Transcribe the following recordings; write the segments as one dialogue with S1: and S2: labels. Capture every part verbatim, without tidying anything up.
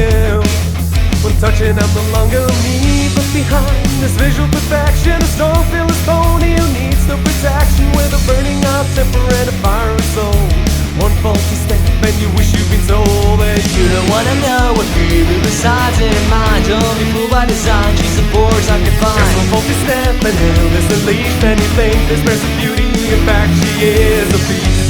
S1: him. When touching, I'm no longer me, but behind this visual perfection, a strong fearless pony who needs the protection with a burning hot temper and a fiery soul. One faulty step and you wish you'd been told that
S2: you don't wanna know what really resides in her mind. Don't be fooled by design, she's a force I can find.
S1: Just one faulty step and hell is the leash, and you think there's present beauty. In fact, she is a beast.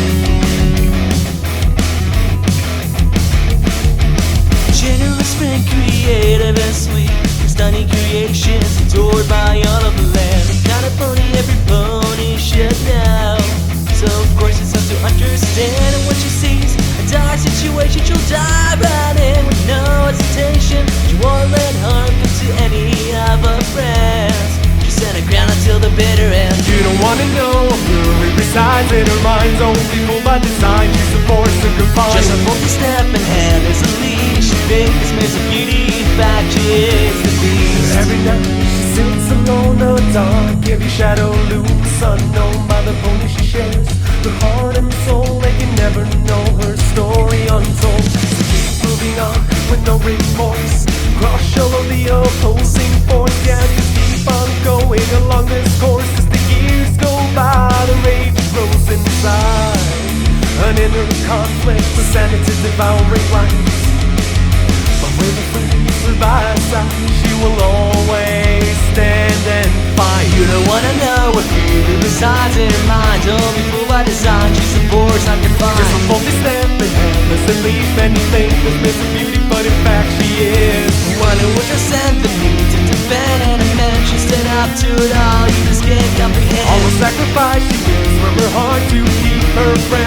S2: Generous friend, creative and sweet, stunning creations adored by all of the land. Not a pony, every pony should know. So of course it's up to understand, and when she sees a dire situation, she'll dive right in with no hesitation. She won't let harm come to any of her friends. She'll stand her ground until the bitter end.
S1: You don't wanna know who resides in her mind. Don't be fooled by design, she's a force to confine.
S2: Just a faulty step and hand is a leash. She thinks Miss Beauty, in fact she is the beast.
S1: Every night she sits alone in the dark, every shadow loose, unknown by the pony she shares. Her heart and soul, they can never know her story untold. So keep moving on with no remorse, crush all of the opposing force. Yeah, just keep on going along this course. As the years go by, the rage grows inside. An inner conflict, the sanity's devouring life. But with a friend by her side, she will always stand and fight.
S2: You don't wanna know what really resides in her mind. Don't be fooled by design, she's a force I can find.
S1: Just a faulty step and handless and leaf, and you think there's missing beauty, but in fact she is
S2: one who was just sent the need to defend and amend. She stood up to it all, you just can't comprehend.
S1: All the sacrifice she gives from her heart to keep her friend.